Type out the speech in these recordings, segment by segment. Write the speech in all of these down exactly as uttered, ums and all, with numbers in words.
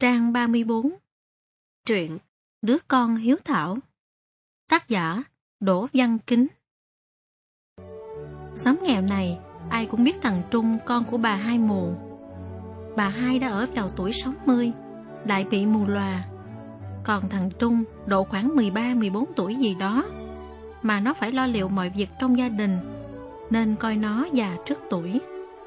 Trang ba mươi bốn. Truyện Đứa con hiếu thảo. Tác giả Đỗ Văn Kính. Xóm nghèo này ai cũng biết thằng Trung, con của bà Hai mù. Bà Hai đã ở vào tuổi sáu mươi, lại bị mù lòa. Còn thằng Trung độ khoảng mười ba mười bốn tuổi gì đó, mà nó phải lo liệu mọi việc trong gia đình, nên coi nó già trước tuổi.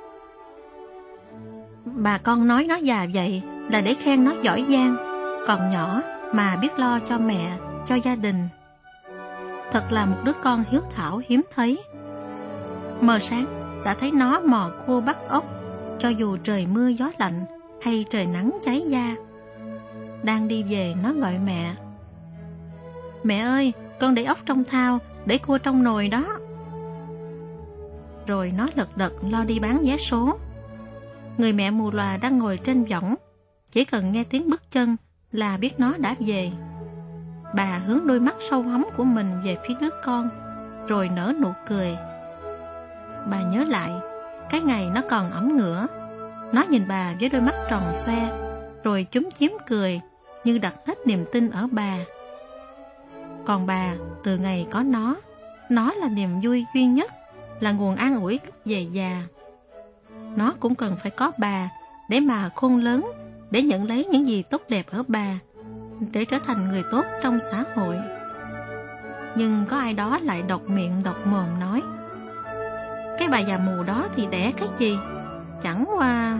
Bà con nói nó già vậy là để khen nó giỏi giang, còn nhỏ mà biết lo cho mẹ, cho gia đình. Thật là một đứa con hiếu thảo hiếm thấy. Mờ sáng đã thấy nó mò cua bắt ốc, cho dù trời mưa gió lạnh hay trời nắng cháy da. Đang đi về nó gọi mẹ: "Mẹ ơi, con để ốc trong thau, để cua trong nồi đó." Rồi nó lật đật lo đi bán vé số. Người mẹ mù lòa đang ngồi trên võng, chỉ cần nghe tiếng bước chân là biết nó đã về. Bà hướng đôi mắt sâu hóm của mình về phía đứa con, rồi nở nụ cười. Bà nhớ lại cái ngày nó còn ẵm ngửa, nó nhìn bà với đôi mắt tròn xoe, rồi chúm chím cười như đặt hết niềm tin ở bà. Còn bà, từ ngày có nó, nó là niềm vui duy nhất, là nguồn an ủi lúc về già. Nó cũng cần phải có bà để mà khôn lớn, để nhận lấy những gì tốt đẹp ở bà, để trở thành người tốt trong xã hội. Nhưng có ai đó lại độc miệng độc mồm nói: "Cái bà già mù đó thì đẻ cái gì? Chẳng qua..."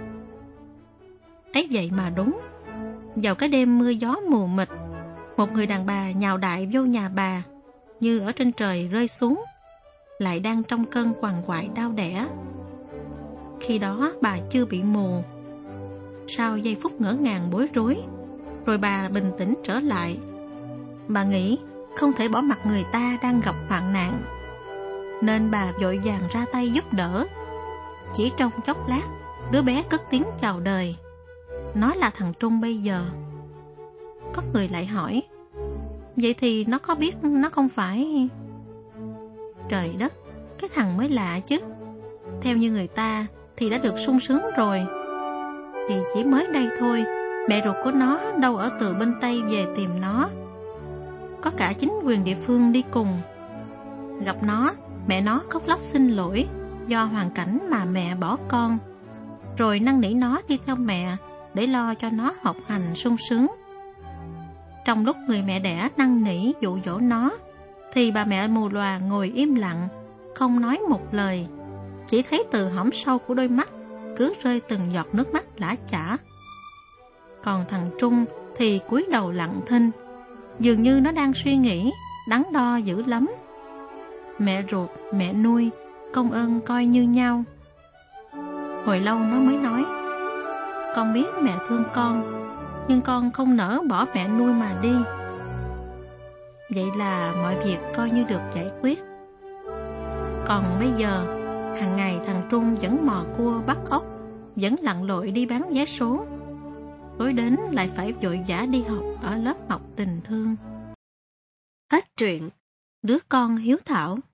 Ấy vậy mà đúng. Vào cái đêm mưa gió mù mịt, một người đàn bà nhào đại vô nhà bà, như ở trên trời rơi xuống, lại đang trong cơn quằn quại đau đẻ. Khi đó bà chưa bị mù. Sau giây phút ngỡ ngàng bối rối, rồi bà bình tĩnh trở lại. Bà nghĩ không thể bỏ mặc người ta đang gặp hoạn nạn, nên bà vội vàng ra tay giúp đỡ. Chỉ trong chốc lát, đứa bé cất tiếng chào đời. Nó là thằng Trung bây giờ. Có người lại hỏi: "Vậy thì nó có biết nó không phải..." Trời đất, cái thằng mới lạ chứ. Theo như người ta thì đã được sung sướng rồi. Thì chỉ mới đây thôi, mẹ ruột của nó đâu ở từ bên Tây về tìm nó. Có cả chính quyền địa phương đi cùng. Gặp nó, mẹ nó khóc lóc xin lỗi do hoàn cảnh mà mẹ bỏ con, rồi năn nỉ nó đi theo mẹ để lo cho nó học hành sung sướng. Trong lúc người mẹ đẻ năn nỉ dụ dỗ nó, thì bà mẹ mù lòa ngồi im lặng, không nói một lời. Chỉ thấy từ hõm sâu của đôi mắt cứ rơi từng giọt nước mắt lã chã. Còn thằng Trung thì cúi đầu lặng thinh, dường như nó đang suy nghĩ, đắn đo dữ lắm. Mẹ ruột, mẹ nuôi, công ơn coi như nhau. Hồi lâu nó mới nói: "Con biết mẹ thương con, nhưng con không nỡ bỏ mẹ nuôi mà đi." Vậy là mọi việc coi như được giải quyết. Còn bây giờ, hàng ngày thằng Trung vẫn mò cua bắt ốc, vẫn lặn lội đi bán vé số. Tối đến lại phải vội vã đi học ở lớp học tình thương. Hết truyện Đứa con hiếu thảo.